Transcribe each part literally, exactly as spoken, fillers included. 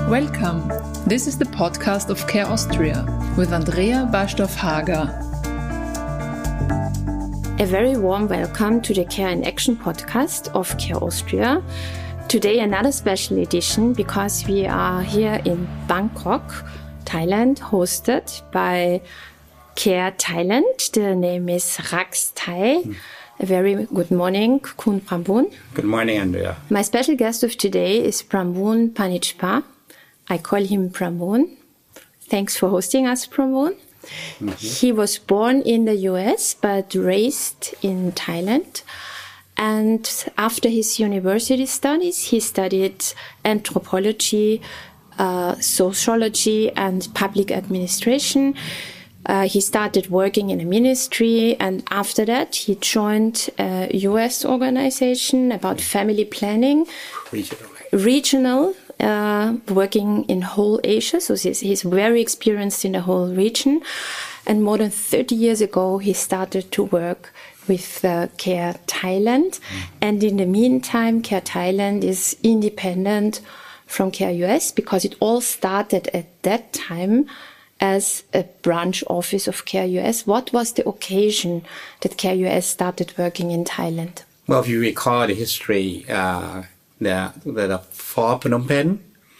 Welcome. This is the podcast of Care Austria with Andrea Barstorff-Hager. A very warm welcome to the Care in Action podcast of Care Austria. Today another special edition because we are here in Bangkok, Thailand, hosted by Care Thailand. The name is Rax Thai. Mm. A very good morning, Kun Prambun. Good morning, Andrea. My special guest of today is Prambun Panichpa. I call him Prambun. Thanks for hosting us, Prambun. Mm-hmm. He was born in the U S but raised in Thailand. And after his university studies, he studied anthropology, uh, sociology, and public administration. Uh, he started working in a ministry, and after that, he joined a U S organization about family planning. Regional. Regional, uh, working in whole Asia. So he's, he's very experienced in the whole region. And more than thirty years ago, he started to work with uh, Care Thailand. Mm. And in the meantime, Care Thailand is independent from Care U S because it all started at that time as a branch office of Care U S. What was the occasion that Care U S started working in Thailand? Well, if you recall the history, uh, the, the, the fall of Phnom Penh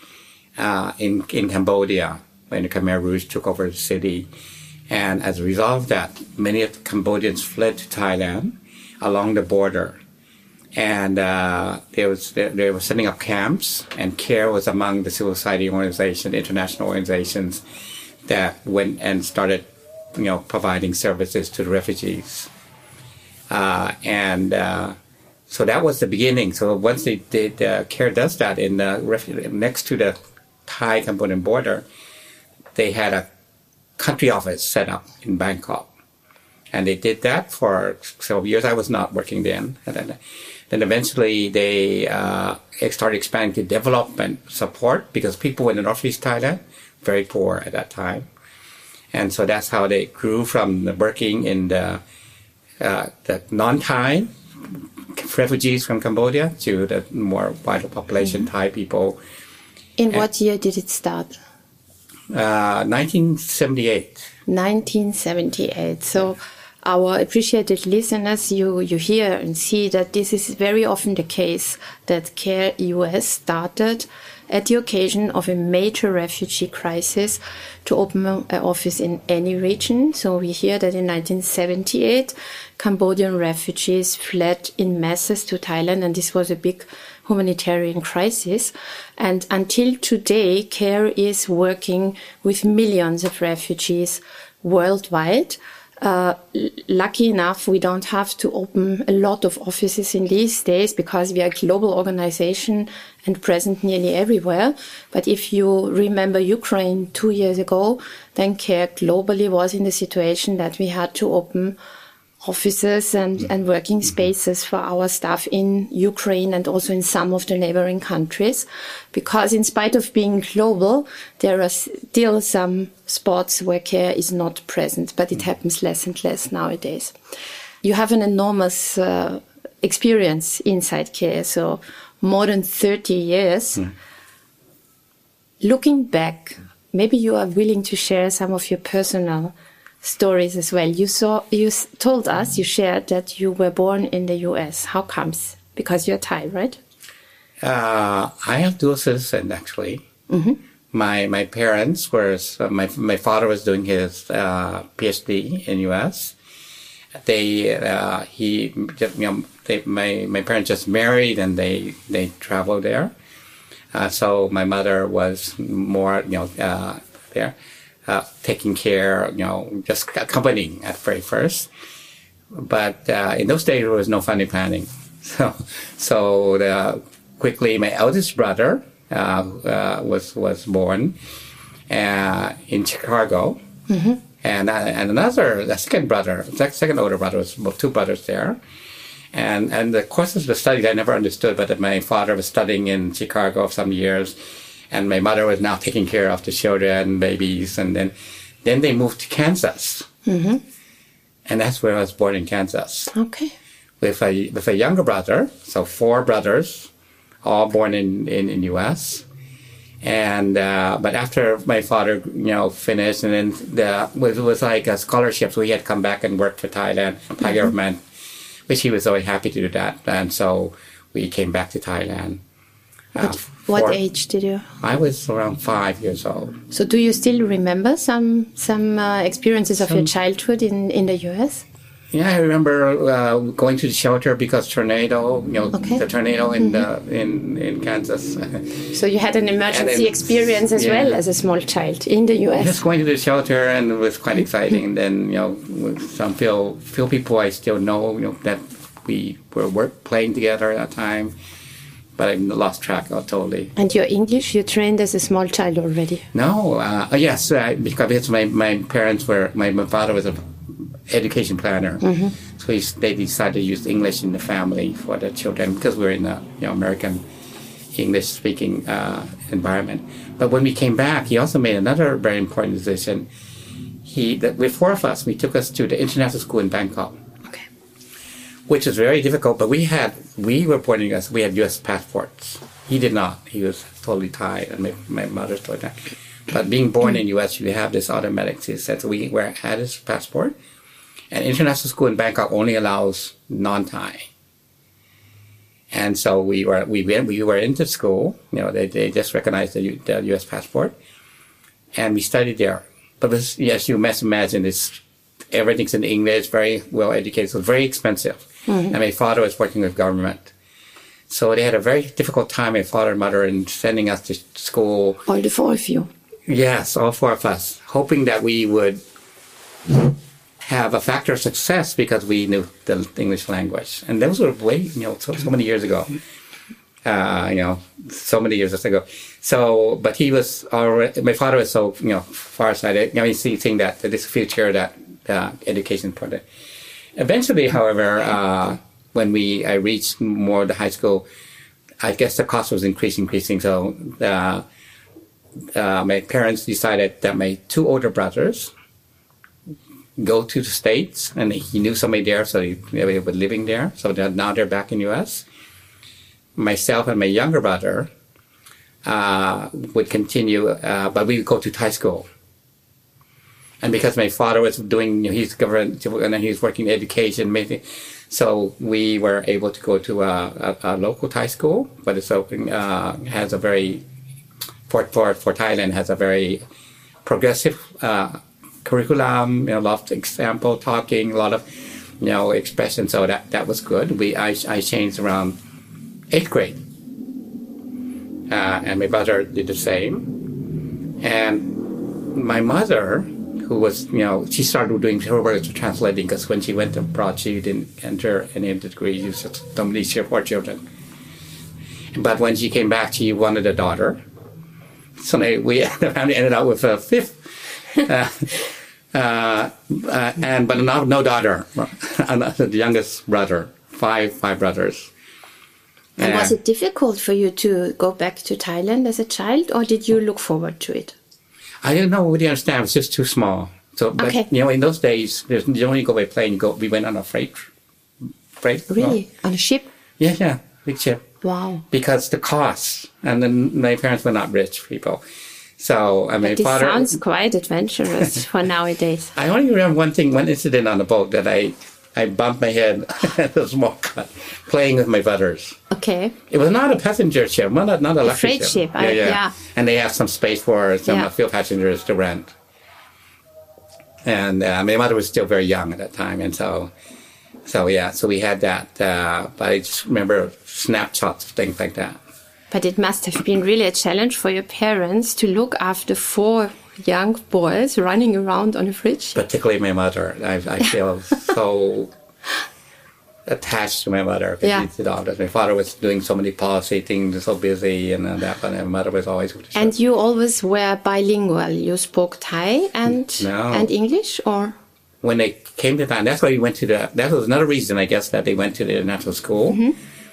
uh, in, in Cambodia, when the Khmer Rouge took over the city. And as a result of that, many of the Cambodians fled to Thailand along the border. And uh, they, was, they, they were setting up camps, and CARE was among the civil society organizations, international organizations, that went and started, you know, providing services to the refugees. Uh, and uh, so that was the beginning. So once they did, uh, CARE does that in the ref- next to the Thai-Cambodian border, they had a country office set up in Bangkok. And they did that for several years. I was not working then. And then, then eventually they uh, started expanding to development support because people in the Northeast Thailand very poor at that time. And so that's how they grew from the working in the, uh, the non-Thai refugees from Cambodia to the more wider population mm-hmm. Thai people. In and, what year did it start? Uh, nineteen seventy-eight. nineteen seventy-eight. So yeah. Our appreciated listeners, you, you hear and see that this is very often the case that Care U S started at the occasion of a major refugee crisis to open an office in any region. So we hear that in nineteen seventy-eight, Cambodian refugees fled in masses to Thailand, and this was a big humanitarian crisis. And until today, CARE is working with millions of refugees worldwide. Uh, lucky enough, we don't have to open a lot of offices in these days because we are a global organization and present nearly everywhere. But if you remember Ukraine two years ago, then CARE globally was in the situation that we had to open offices and, and working spaces for our staff in Ukraine and also in some of the neighboring countries. Because in spite of being global, there are still some spots where CARE is not present, but it happens less and less nowadays. You have an enormous uh, experience inside CARE, so more than thirty years. Mm. Looking back, maybe you are willing to share some of your personal stories as well. You saw, you told us, you shared that you were born in the U S. How comes? Because you're Thai, right? Uh, I have dual citizen, actually. Mm-hmm. My my parents were, uh, my my father was doing his uh, PhD in U S. They, uh, he, just, you know, they, my, my parents just married and they, they traveled there. Uh, so my mother was more, you know, uh, there. Uh, taking care, you know, just accompanying at very first. But uh, in those days, there was no family planning. So, so the, quickly, my eldest brother uh, uh, was was born uh, in Chicago, mm-hmm. and uh, and another, the second brother, second older brother, was both two brothers there. And and the courses of the studies I never understood, but my father was studying in Chicago for some years. And my mother was now taking care of the children, babies, and then, then they moved to Kansas, mm-hmm. and that's where I was born in Kansas. Okay. With a with a younger brother, so four brothers, all born in in, in U S And uh, but after my father, you know, finished, and then the it was like a scholarship, so he had come back and worked for Thailand, Thai mm-hmm. government, which he was always happy to do that. And so we came back to Thailand. Uh, what what age did you? I was around five years old. So do you still remember some some uh, experiences of some, your childhood in, in the U S? Yeah, I remember uh, going to the shelter because tornado, you know, okay. the tornado in mm-hmm. the, in in Kansas. So you had an emergency then, experience as yeah. well as a small child in the U S. Just going to the shelter, and it was quite exciting. And then, you know, some few few people I still know, you know, that we were work playing together at that time. But I lost track of totally. And your English, you trained as a small child already? No, uh, yes, uh, because my my parents were my, my father was a education planner, mm-hmm. so he, they decided to use English in the family for the children because we were in a you know, American English-speaking uh, environment. But when we came back, he also made another very important decision. He, the, with four of us, we took us to the international school in Bangkok, okay. which was very difficult. But we had, we were born in the U S. We had U S passports. He did not. He was totally Thai, and my, my mother's totally Thai. But being born in the U S, you have this automatic system. So we were, had his passport. And international school in Bangkok only allows non-Thai. And so we were we went, we were into school. You know, they, they just recognized the, U, the U S passport, and we studied there. But this, yes, you must imagine it's everything's in English, very well educated, so very expensive. Mm-hmm. And my father was working with government, so they had a very difficult time. My father and mother in sending us to school. All the four of you. Yes, all four of us, hoping that we would have a factor of success because we knew the English language. And those were way, you know, so, so many years ago. Uh, you know, so many years ago. So, but he was already, my father was so, you know, far-sighted. You know, he's seeing that, that this future, that uh, education project. Eventually, however, uh, when we, I reached more the high school, I guess the cost was increasing, increasing. So, uh, uh, my parents decided that my two older brothers go to the States, and he knew somebody there, so he, they were living there. So they're, now they're back in the U S. Myself and my younger brother uh, would continue, uh, but we would go to Thai school. And because my father was doing, you know, he's government, and then he was working in education, maybe, so we were able to go to a, a, a local Thai school, but it's open, uh, has a very, for, for, for Thailand, has a very progressive uh, curriculum, you know, a lot of example talking, a lot of, you know, expression. So that, that was good. We I, I changed around eighth grade, uh, and my brother did the same. And my mother, who was, you know, she started doing her work as translating because when she went abroad, she didn't enter any degree. She was somebody four children. But when she came back, she wanted a daughter. So they, we ended up with a fifth. Uh, uh, uh, and but no, no daughter, the youngest brother, five five brothers. And uh, was it difficult for you to go back to Thailand as a child, or did you look forward to it? I didn't know really understand. It was just too small. So, but, okay. you know, in those days, there's, you only go by plane. You go. We went on a freight, freight. Really, well, on a ship? Yeah, yeah, big ship. Wow. Because the cost, and then my parents were not rich people. So, I mean, this father, sounds quite adventurous for nowadays. I only remember one thing, one incident on the boat that I, I bumped my head at a small cut, playing with my brothers. Okay. It was not a passenger ship, not a, not a luxury freight ship. ship. Yeah, I, yeah. yeah. And they have some space for some yeah. field passengers to rent. And uh, my mother was still very young at that time, and so, so yeah, so we had that. Uh, but I just remember snapshots, things like that. But it must have been really a challenge for your parents to look after four young boys running around on a fridge. Particularly my mother. I, I feel so attached to my mother. Yeah. My father was doing so many policy things, so busy, and that, but my mother was always with the And show. you always were bilingual. You spoke Thai and no. and English, or? When they came to Thailand, that's why we went to the, that was another reason, I guess, that they went to the international school. Mm-hmm.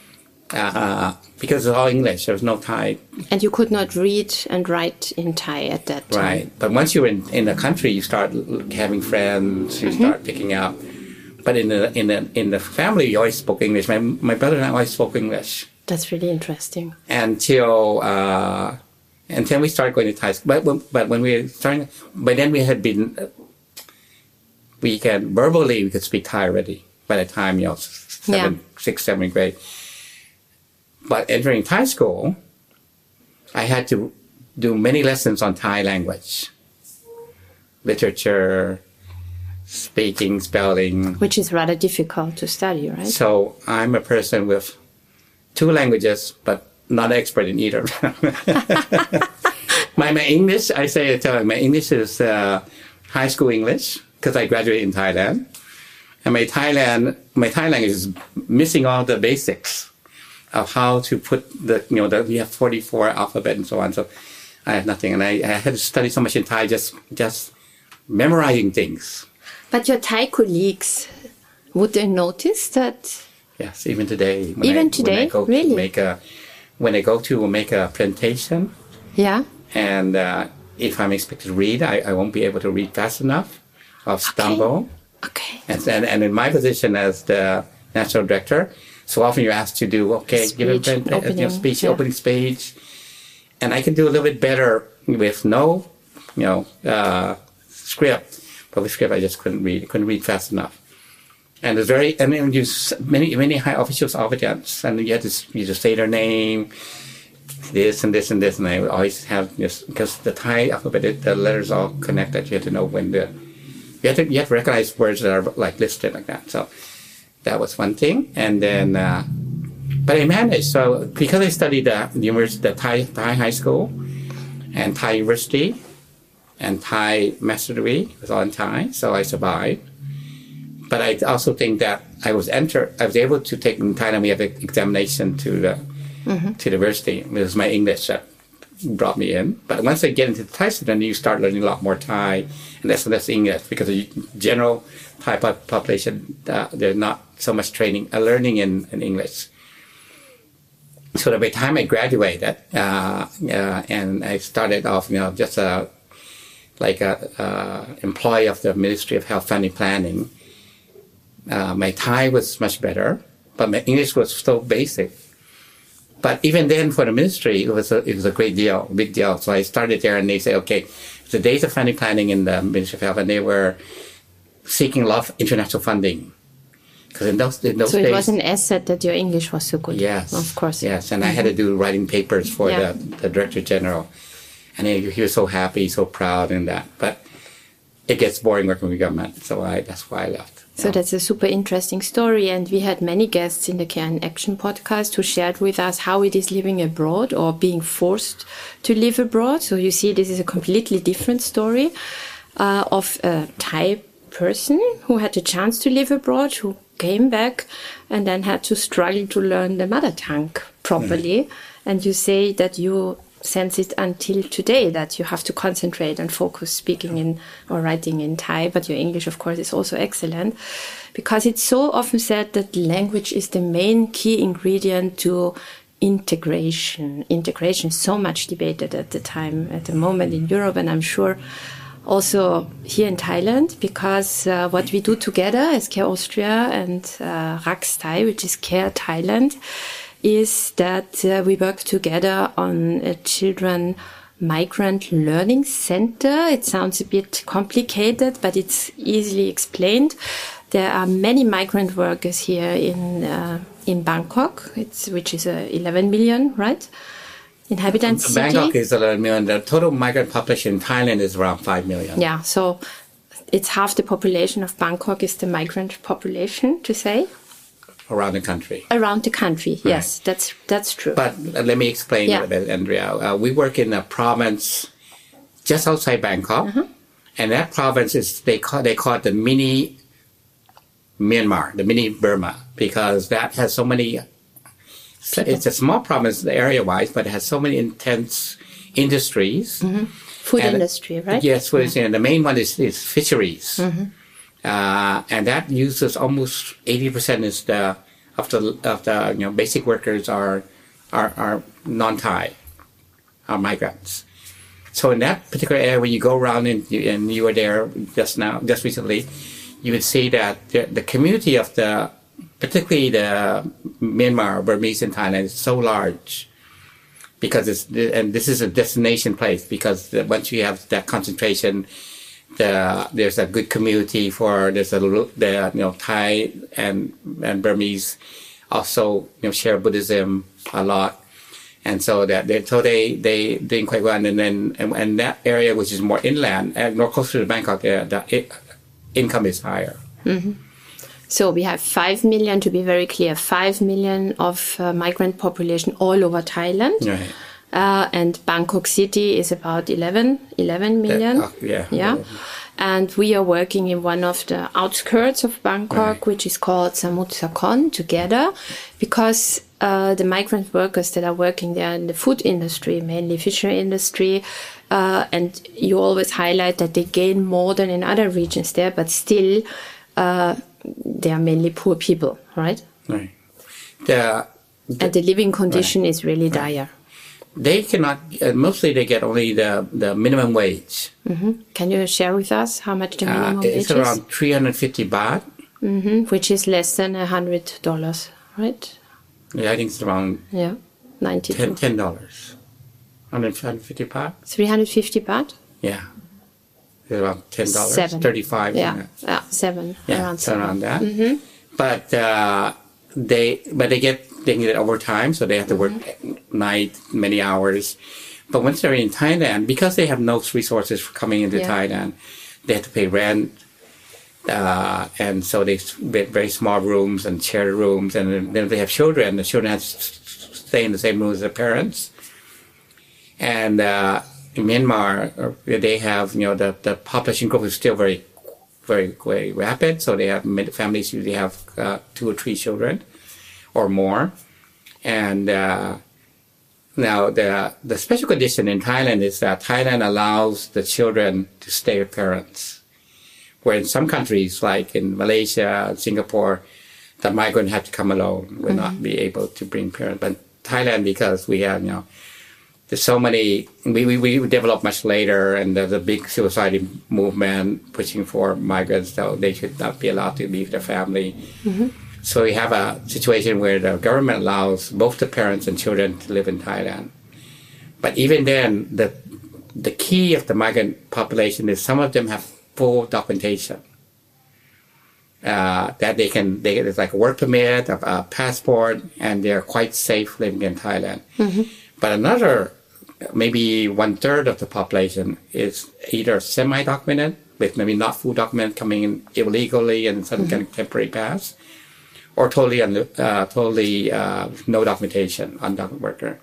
Uh, because it's all English, there was no Thai. And you could not read and write in Thai at that time. Right, but once you're in, in the country, you start having friends, you mm-hmm. start picking up. But in the in the in the family, you always spoke English. My my brother and I always spoke English. That's really interesting. Until uh, And then we started going to Thai school. But, when- but when we were starting, by then we had been, we can, verbally, we could speak Thai already by the time, you know, seven, Yeah. sixth, seventh grade. But entering Thai school, I had to do many lessons on Thai language, literature, speaking, spelling. Which is rather difficult to study, right? So I'm a person with two languages, but not an expert in either. my, my English, I say, I tell you, my English is uh, high school English because I graduated in Thailand. And my Thailand, my Thai language is missing all the basics of how to put the, you know, the, we have forty-four alphabet and so on. So I have nothing. And I, I had to study so much in Thai, just, just memorizing things. But your Thai colleagues, would they notice that? Yes, even today. When Even I, today? When I go Really? to make a, when I go to make a presentation, Yeah. and uh, if I'm expected to read, I, I won't be able to read fast enough. I'll stumble. Okay. And, and, and in my position as the national director, so often you're asked to do, okay, give a Speech, present- you know, opening, speech, yeah. opening speech. And I can do a little bit better with no, you know, uh, script. But with script, I just couldn't read. Couldn't read fast enough. And it's very, and then you, s- many, many high officials audience, and you had to, s- you just say their name, this and this and this, and I would always have this, because the Thai alphabet, it- the letters all connected. You have to know when the, you have to, you have to recognize words that are like listed like that. So that was one thing. And then, uh, but I managed. So because I studied uh, the university, the Thai, Thai high school and Thai university and Thai master degree was all in Thai, so I survived. But I also think that I was enter, I was able to take in Thailand. We have an examination to the Mm-hmm. to the university. It was my English that brought me in. But once I get into the Thai student, then you start learning a lot more Thai and less and less English because the general Thai pop- population, uh, there's not so much training, uh, learning in, in English. So that by the time I graduated, uh, uh, and I started off, you know, just a, like a, uh, employee of the Ministry of Health Family Planning, uh, my Thai was much better, but my English was so basic. But even then, for the ministry, it was a, it was a great deal, big deal. So I started there, and they say, okay, the days of family planning in the Ministry of Health, and they were seeking a lot of international funding. Because in those, in those So days, it was an asset that your English was so good. yes, Of course. yes, and I had to do writing papers for Yeah. the, the Director General, and he, he was so happy, so proud in that. But it gets boring working with government, so I that's why I left. So that's a super interesting story, and we had many guests in the Care in Action podcast who shared with us how it is living abroad or being forced to live abroad. So you see, this is a completely different story uh, of a Thai person who had the chance to live abroad, who came back and then had to struggle to learn the mother tongue properly. And you say that you sense it until today, that you have to concentrate and focus speaking in or writing in Thai, but your English, of course, is also excellent, because it's so often said that language is the main key ingredient to integration. Integration is so much debated at the time, at the moment in Europe, and I'm sure also here in Thailand, because uh, what we do together as Care Austria and uh, RAKS Thai, which is Care Thailand, is that uh, we work together on a children migrant learning center. It sounds a bit complicated, but it's easily explained. There are many migrant workers here in uh, in Bangkok, it's, which is uh, eleven million, right? Inhabitants city. Bangkok is eleven million. The total migrant population in Thailand is around five million. Yeah, so it's half the population of Bangkok is the migrant population, to say. Around the country. Around the country, yes, that's that's true. But uh, let me explain Yeah. a little bit, Andrea. Uh, we work in a province just outside Bangkok, Uh-huh. and that province is they call they call it the mini Myanmar, the mini Burma, because that has so many. So it's a small province area-wise, but it has so many intense industries. Food and- industry, right? Yes, food industry, and the main one is, is fisheries. Uh, and that uses almost eighty percent is the of the of the you know basic workers are are, are non-Thai, are migrants. So in that particular area, when you go around and you, and you were there just now, just recently, you would see that the, the community of the, particularly the Myanmar, Burmese in Thailand, is so large because it's, and this is a destination place, because once you have that concentration, the, there's a good community for, there's a little, the, you know, Thai and, and Burmese also, you know, share Buddhism a lot. And so that they, so they, they doing quite well. And then, and, and that area, which is more inland, and more closer to Bangkok, uh, the it, income is higher. Mm-hmm. So we have five million, to be very clear, five million of uh, migrant population all over Thailand. Right. Uh, and Bangkok City is about eleven, eleven million. That, uh, yeah. Yeah. And we are working in one of the outskirts of Bangkok, right. which is called Samut Sakhon, together, because uh, the migrant workers that are working there in the food industry, mainly fishery industry, uh, and you always highlight that they gain more than in other regions there, but still uh, they are mainly poor people, right? Right. The, the, and the living condition right. is really right. dire. They cannot, uh, mostly they get only the, the minimum wage. Mm-hmm. Can you share with us how much the minimum uh, wage is? It's around three hundred fifty baht. Mm-hmm. Which is less than one hundred dollars, right? Yeah, I think it's around yeah, ninety ten, ten dollars. one hundred fifty baht? three hundred fifty baht? Yeah. It's around ten dollars. Seven. thirty-five. Yeah, yeah. yeah seven. Yeah, around so seven. around that. Mm-hmm. But uh, they, but they get, they get overtime, so they have to work mm-hmm. night, many hours. But once they're in Thailand, because they have no resources for coming into yeah. Thailand, they have to pay rent. Uh, and so they get very small rooms and shared rooms. And then they have children. The children have to stay in the same room as their parents. And uh, in Myanmar, they have, you know, the, the population growth is still very, very, very rapid. So they have families usually have uh, two or three children or more. And uh, now the the special condition in Thailand is that Thailand allows the children to stay with parents. Where in some countries, like in Malaysia, Singapore, the migrant have to come alone, will mm-hmm. not be able to bring parents. But Thailand, because we have, you know, there's so many, we, we, we developed much later, and there's a big civil society movement pushing for migrants, so they should not be allowed to leave their family. Mm-hmm. So we have a situation where the government allows both the parents and children to live in Thailand. But even then, the the key of the migrant population is some of them have full documentation. Uh, that they can, they it's like a work permit, a, a passport, and they're quite safe living in Thailand. Mm-hmm. But another, maybe one third of the population is either semi-documented, with maybe not full document, coming in illegally and some mm-hmm. kind of temporary pass, or totally, uh, totally uh, no documentation, undocumented worker.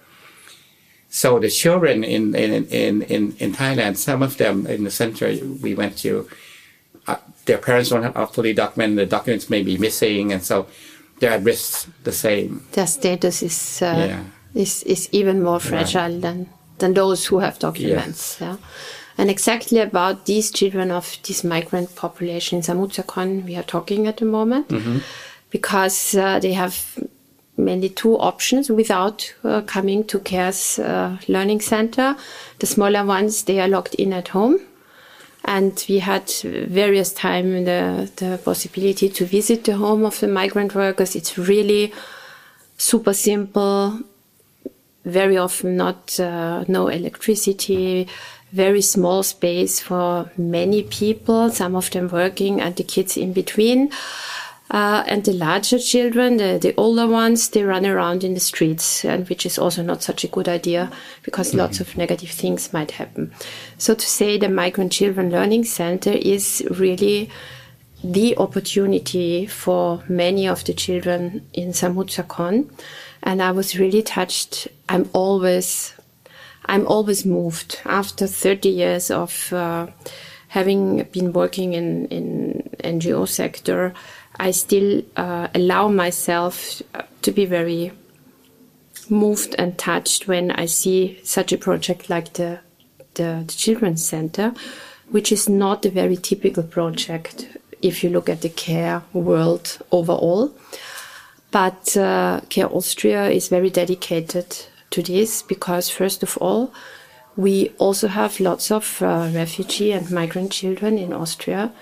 So the children in, in, in, in, in Thailand, some of them in the center we went to, uh, their parents don't have fully documented, the documents may be missing, and so they're at risk the same. Their status is uh, yeah. is, is even more fragile right. than, than those who have documents. Yes. Yeah. And exactly about these children of this migrant population in Samut Sakhon we are talking at the moment, mm-hmm. because uh, they have mainly two options without uh, coming to CARE's uh, learning center. The smaller ones, they are locked in at home. And we had various times the, the possibility to visit the home of the migrant workers. It's really super simple, very often not uh, no electricity, very small space for many people, some of them working and the kids in between. Uh, and the larger children, the, the older ones, they run around in the streets, and which is also not such a good idea because mm-hmm. lots of negative things might happen. So to say the Migrant Children Learning Center is really the opportunity for many of the children in Samut Sakhon. And I was really touched. I'm always, I'm always moved after thirty years of uh, having been working in, in N G O sector. I still uh, allow myself to be very moved and touched when I see such a project like the, the, the Children's Center, which is not a very typical project if you look at the care world overall. But uh, CARE Austria is very dedicated to this because, first of all, we also have lots of uh, refugee and migrant children in Austria.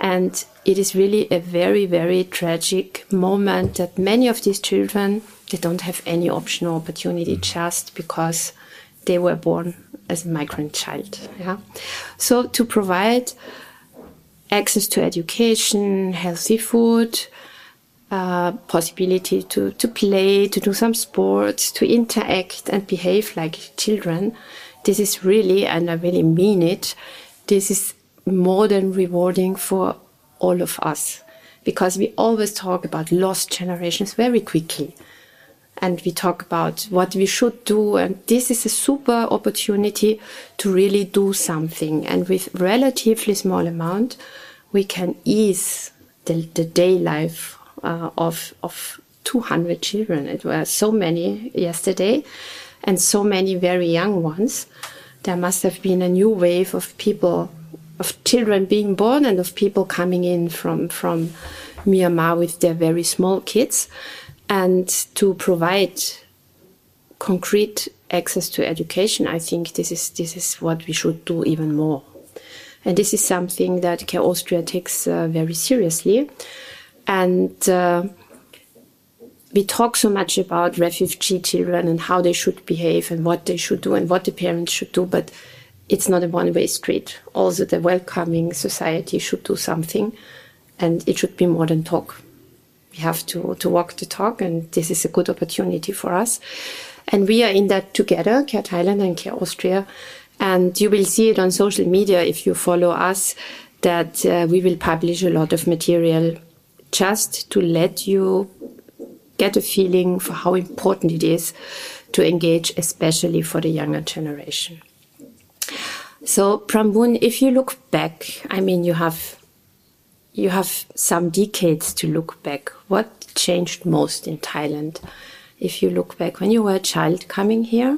And it is really a very, very tragic moment that many of these children, they don't have any option or opportunity just because they were born as a migrant child. Yeah. So to provide access to education, healthy food, uh, possibility to, to play, to do some sports, to interact and behave like children, this is really, and I really mean it, this is more than rewarding for all of us. Because we always talk about lost generations very quickly. And we talk about what we should do. And this is a super opportunity to really do something. And with relatively small amount, we can ease the, the day life uh, of, of two hundred children. It were so many yesterday and so many very young ones. There must have been a new wave of people, of children being born and of people coming in from, from Myanmar with their very small kids. And to provide concrete access to education, I think this is this is what we should do even more. And this is something that Care Austria takes uh, very seriously. And uh, we talk so much about refugee children and how they should behave and what they should do and what the parents should do, but it's not a one-way street. Also, the welcoming society should do something, and it should be more than talk. We have to, to walk the talk, and this is a good opportunity for us. And we are in that together, Care Thailand and Care Austria. And you will see it on social media if you follow us, that uh, we will publish a lot of material just to let you get a feeling for how important it is to engage, especially for the younger generation. So, Prambun, if you look back, I mean, you have You have some decades to look back. What changed most in Thailand? If you look back, when you were a child coming here,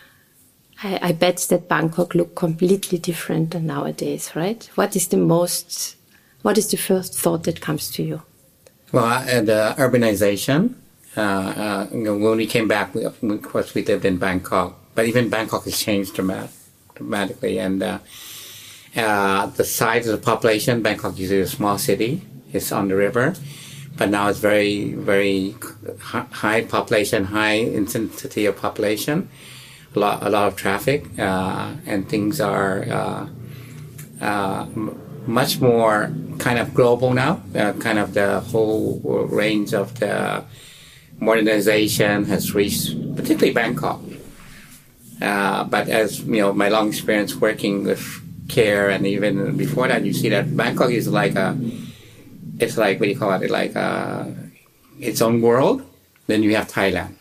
I, I bet that Bangkok looked completely different than nowadays, right? What is the most, what is the first thought that comes to you? Well, uh, the urbanization. Uh, uh, you know, when we came back, we, of course, we lived in Bangkok, but even Bangkok has changed dramatic, dramatically, and uh, Uh, the size of the population, Bangkok is a small city. It's on the river, but now it's very, very high population, high intensity of population, a lot, a lot of traffic, uh, and things are uh, uh, m- much more kind of global now. Uh, kind of the whole range of the modernization has reached, particularly Bangkok. Uh, but as you know, my long experience working with Care, and even before that, you see that Bangkok is like a, it's like, what do you call it, like a, its own world. Then you have Thailand.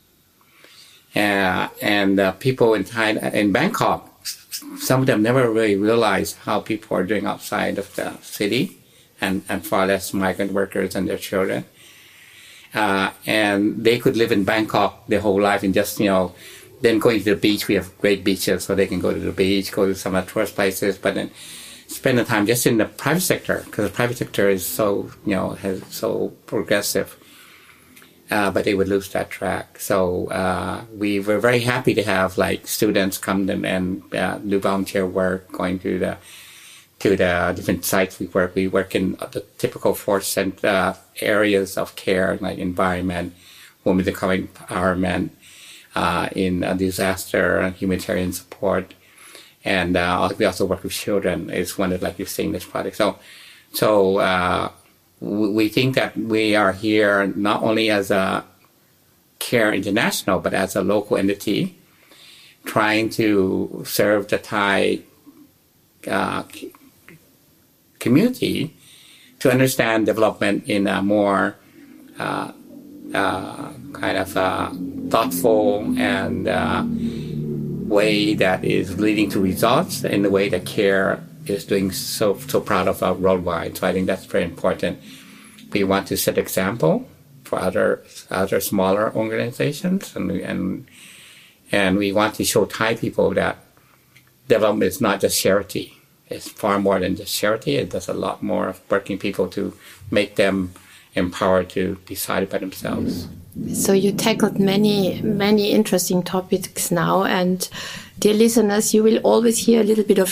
Uh, and uh, people in Thai, in Bangkok, some of them never really realize how people are doing outside of the city, and, and far less migrant workers and their children. Uh, and they could live in Bangkok their whole life and just, you know, then going to the beach, we have great beaches, so they can go to the beach, go to some of the tourist places, but then spend the time just in the private sector, because the private sector is so, you know, has so progressive. Uh, but they would lose that track. So uh, we were very happy to have like students come in and uh, do volunteer work, going to the to the different sites we work. We work in the typical four cent, uh, areas of care, like environment, women's empowerment, Uh, in uh, disaster and humanitarian support, and uh, we also work with children. It's one of, like you're seeing this project. So, so uh, we think that we are here not only as a Care International, but as a local entity, trying to serve the Thai uh, community to understand development in a more uh, uh, kind of uh, thoughtful and uh, way that is leading to results in the way that Care is doing so so proud of uh, worldwide. So I think that's very important. We want to set example for other other smaller organizations, and and and we want to show Thai people that development is not just charity. It's far more than just charity. It does a lot more of working people to make them empowered to decide by themselves. So you tackled many, many interesting topics now, and dear listeners, you will always hear a little bit of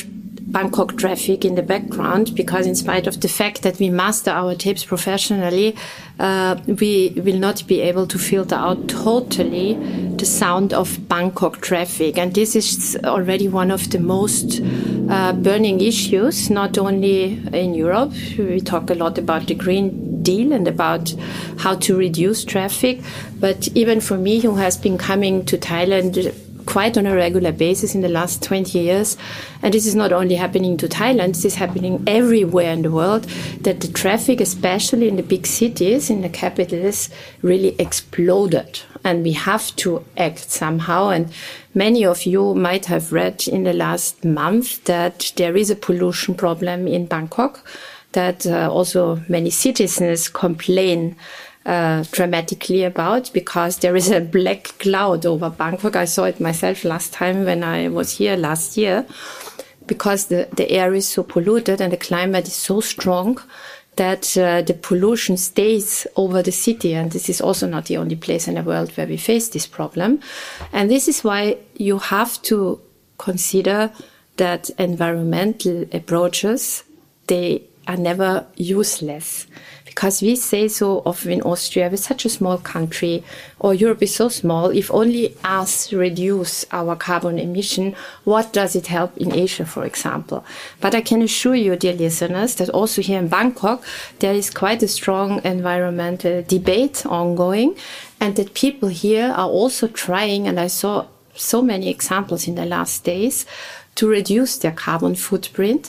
Bangkok traffic in the background, because in spite of the fact that we master our tapes professionally, uh, we will not be able to filter out totally the sound of Bangkok traffic. And this is already one of the most uh, burning issues, not only in Europe. We talk a lot about the Green Deal and about how to reduce traffic. But even for me, who has been coming to Thailand quite on a regular basis in the last twenty years. And this is not only happening to Thailand, this is happening everywhere in the world, that the traffic, especially in the big cities, in the capitals, really exploded. And we have to act somehow. And many of you might have read in the last month that there is a pollution problem in Bangkok, that uh, also many citizens complain Uh, dramatically about, because there is a black cloud over Bangkok. I saw it myself last time when I was here last year, because the, the air is so polluted and the climate is so strong that uh, the pollution stays over the city. And this is also not the only place in the world where we face this problem. And this is why you have to consider that environmental approaches, they are never useless. Because we say so often in Austria, we're such a small country, or Europe is so small, if only us reduce our carbon emission, what does it help in Asia, for example? But I can assure you, dear listeners, that also here in Bangkok, there is quite a strong environmental debate ongoing, and that people here are also trying, and I saw so many examples in the last days, to reduce their carbon footprint.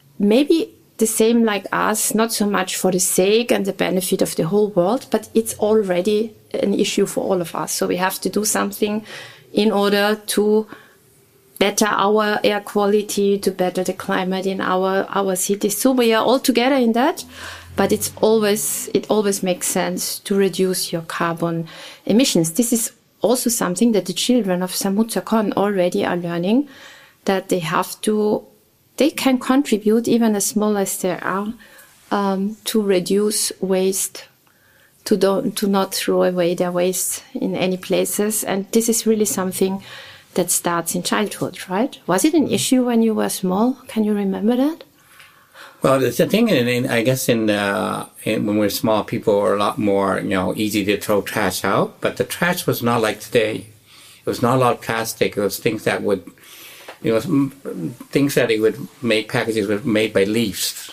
Maybe the same like us, not so much for the sake and the benefit of the whole world, but it's already an issue for all of us. So we have to do something in order to better our air quality, to better the climate in our, our cities. So we are all together in that, but it's always, it always makes sense to reduce your carbon emissions. This is also something that the children of Samut Sakhon already are learning, that they have to They can contribute, even as small as they are, um, to reduce waste, to don't, to not throw away their waste in any places. And this is really something that starts in childhood, right? Was it an issue when you were small? Can you remember that? Well, the thing, in, in, I guess, in, uh, in when we're small, people are a lot more, you know, easy to throw trash out. But the trash was not like today. It was not a lot of plastic. It was things that would... You know, things that they would make, packages were made by leaves.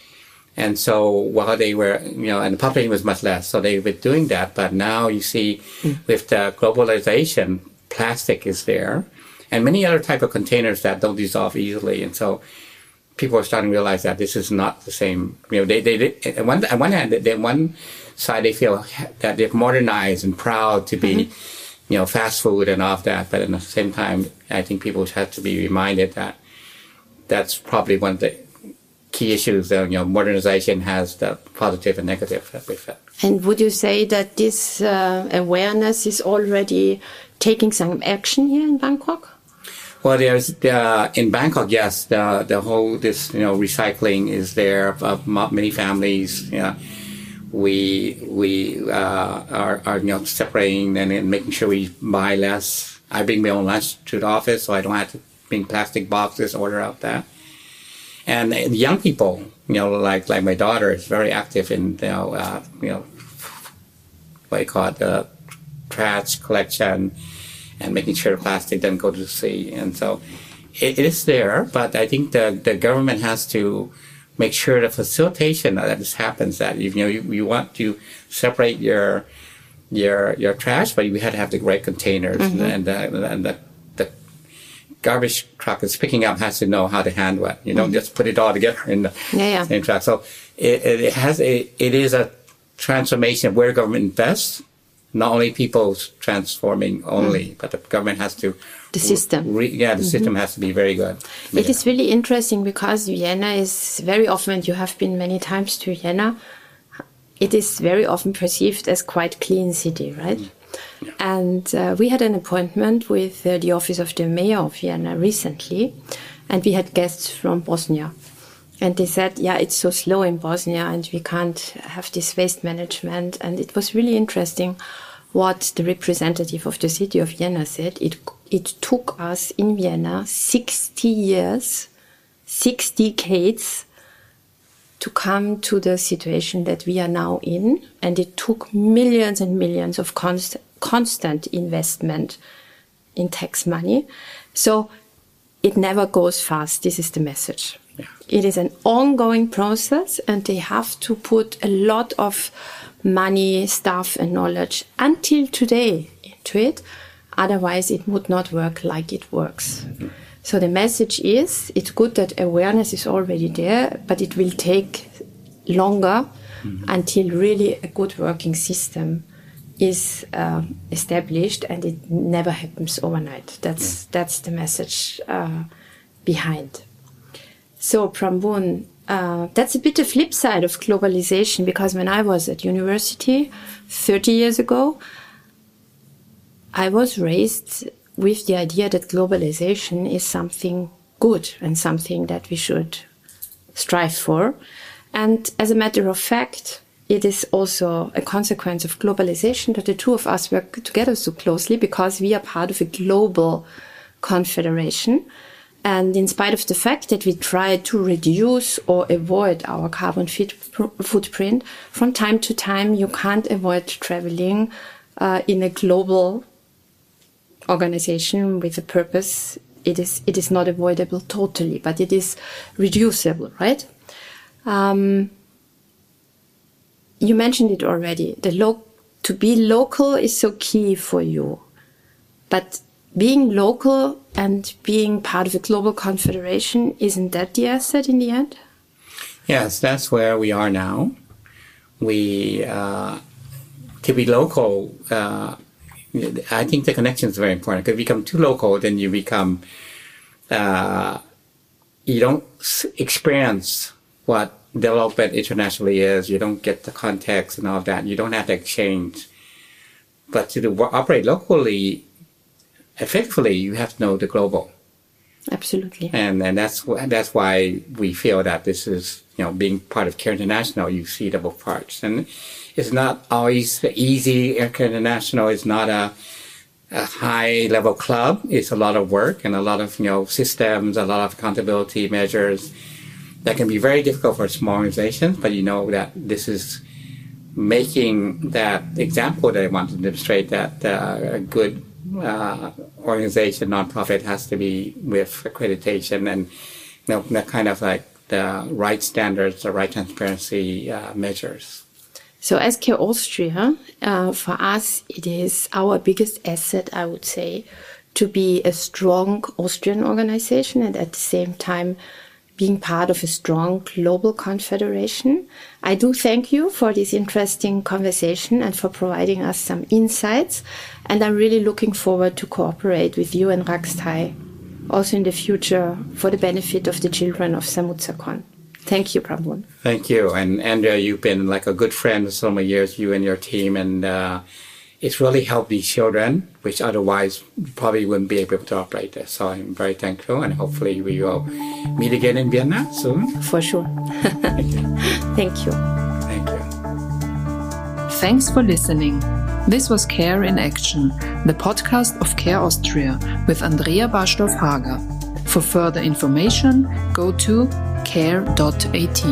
And so while they were, you know, and the population was much less, so they were doing that. But now you see mm. with the globalization, plastic is there, and many other type of containers that don't dissolve easily. And so people are starting to realize that this is not the same. You know, they, they, they at one, at one hand, they, one side, they feel that they're modernized and proud to be, mm-hmm. you know, fast food and all of that. But at the same time, I think people have to be reminded that that's probably one of the key issues that, you know, modernization has the positive and negative effect. And would you say that this uh, awareness is already taking some action here in Bangkok? Well, there's, uh, in Bangkok, yes, the, the whole, this, you know, recycling is there of many families, you know. We we uh, are, are you know separating and, and making sure we buy less. I bring my own lunch to the office, so I don't have to bring plastic boxes, order out that. And, and young people, you know, like like my daughter is very active in you know uh, you know what you call it, the trash collection and making sure the plastic doesn't go to the sea. And so it, it is there, but I think the the government has to make sure the facilitation that this happens, that you know you, you want to separate your your your trash, but you have to have the right containers, mm-hmm. and the, and the, the garbage truck is picking up has to know how to handle it. You don't mm-hmm. just put it all together in the yeah, yeah. same truck. So it, it has a it is a transformation of where government invests. Not only people transforming only, mm-hmm. but the government has to. The system. Re, yeah, the mm-hmm. system has to be very good. It is really interesting because Vienna is very often, you have been many times to Vienna, it is very often perceived as quite clean city, right? Mm-hmm. Yeah. And uh, we had an appointment with uh, the office of the mayor of Vienna recently, and we had guests from Bosnia. And they said, yeah, it's so slow in Bosnia and we can't have this waste management. And it was really interesting what the representative of the city of Vienna said. It it took us in Vienna sixty years six decades to come to the situation that we are now in. And it took millions and millions of const- constant investment in tax money. So it never goes fast. This is the message. Yeah. It is an ongoing process, and they have to put a lot of money, staff, and knowledge until today into it. Otherwise, it would not work like it works. Mm-hmm. So the message is, it's good that awareness is already there, but it will take longer mm-hmm. until really a good working system is uh, established, and it never happens overnight. That's yeah. that's the message uh, behind. So Prabhu, uh, that's a bit the flip side of globalization, because when I was at university thirty years ago, I was raised with the idea that globalization is something good and something that we should strive for. And as a matter of fact, it is also a consequence of globalization that the two of us work together so closely, because we are part of a global confederation. And in spite of the fact that we try to reduce or avoid our carbon footprint, from time to time you can't avoid traveling uh, in a global organization with a purpose. It is it is not avoidable totally, but it is reducible, right? Um, you mentioned it already. The lo- to be local is so key for you, but being local and being part of a global confederation, isn't that the asset in the end? Yes, that's where we are now. We uh, to be local. Uh, I think the connection is very important. Because if you become too local, then you become uh, you don't experience what development internationally is. You don't get the context and all of that. You don't have to exchange. But to do, operate locally effectively, you have to know the global. Absolutely. And and that's that's why we feel that this is, you know, being part of CARE International, you see double parts. And it's not always easy. CARE International is not a, a high-level club. It's a lot of work and a lot of, you know, systems, a lot of accountability measures that can be very difficult for small organizations. But you know that this is making that example that I want to demonstrate, that uh, a good uh, organization, nonprofit, has to be with accreditation and, you know, that kind of like the right standards, the right transparency uh, measures. So as CARE Austria, uh, for us, it is our biggest asset, I would say, to be a strong Austrian organization and at the same time being part of a strong global confederation. I do thank you for this interesting conversation and for providing us some insights. And I'm really looking forward to cooperate with you and Rakstai also in the future for the benefit of the children of Samut Sakhon. Thank you, Prabhu. Thank you. And Andrea, you've been like a good friend for so many years, you and your team. And uh, it's really helped these children, which otherwise probably wouldn't be able to operate this. So I'm very thankful, and hopefully we will meet again in Vienna soon. For sure. Thank you. Thank you. Thank you. Thanks for listening. This was CARE in Action, the podcast of CARE Austria with Andrea Barstorff-Hager. For further information, go to care dot a t.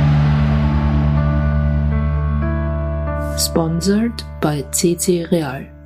Sponsored by C C Real.